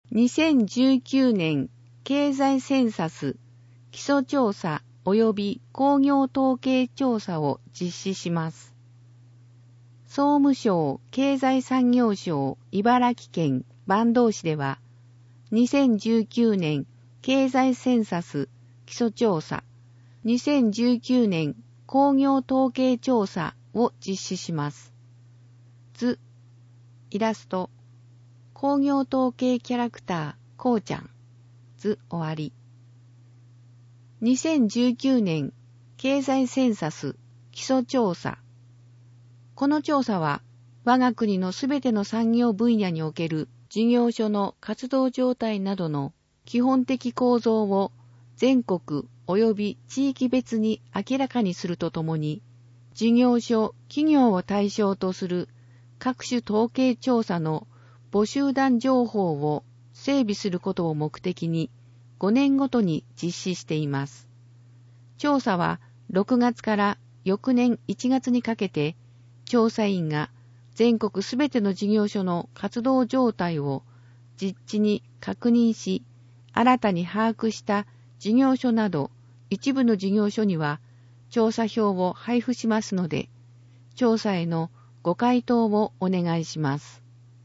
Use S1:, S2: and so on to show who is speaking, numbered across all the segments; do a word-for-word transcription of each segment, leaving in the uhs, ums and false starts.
S1: にせんじゅうきゅうねん経済センサス基礎調査及び工業統計調査を実施します。総務省経済産業省茨城県坂東市では、にせんじゅうきゅうねん経済センサス基礎調査、にせんじゅうきゅうねん工業統計調査を実施します。図、イラスト、工業統計キャラクター、こうちゃん、図終わり。にせんじゅうきゅうねん経済センサス基礎調査。この調査は、我が国のすべての産業分野における事業所の活動状態などの基本的構造を全国及び地域別に明らかにするとともに、事業所、企業を対象とする各種統計調査の募集団情報を整備することを目的にごねんごとに実施しています。調査はろくがつから翌年いちがつにかけて、調査員が全国すべての事業所の活動状態を実地に確認し、新たに把握した事業所など一部の事業所には調査票を配布しますので、調査へのご回答をお願いします。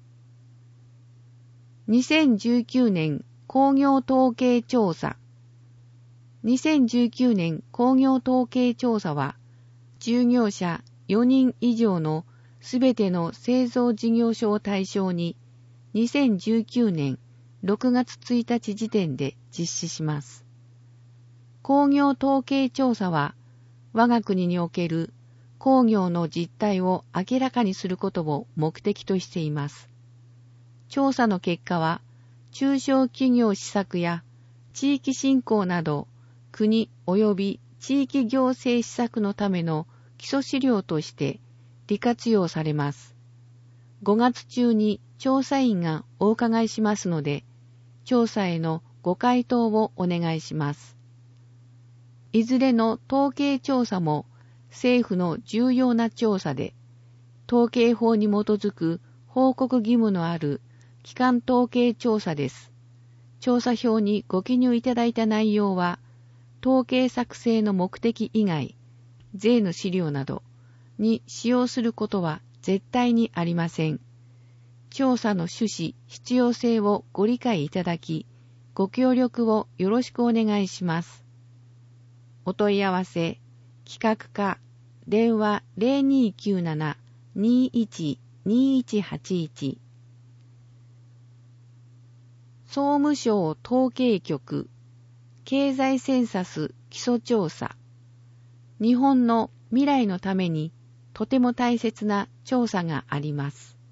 S1: にせんじゅうきゅうねん工業統計調査。にせんじゅうきゅうねん工業統計調査は、従業者よにん以上のすべての製造事業所を対象に、にせんじゅうきゅうねんろくがつついたち時点で実施します。工業統計調査は、我が国における工業の実態を明らかにすることを目的としています。調査の結果は、中小企業施策や地域振興など、国及び地域行政施策のための基礎資料として利活用されます。ごがつ中に調査員がお伺いしますので、調査へのご回答をお願いします。いずれの統計調査も政府の重要な調査で、統計法に基づく報告義務のある基幹統計調査です。調査票にご記入いただいた内容は、統計作成の目的以外、税の資料などに使用することは絶対にありません。調査の趣旨、必要性をご理解いただき、ご協力をよろしくお願いします。お問い合わせ、企画課、電話 ゼロにきゅうなな にいち にいちはちいち。総務省統計局、経済センサス基礎調査。日本の未来のためにとても大切な調査があります。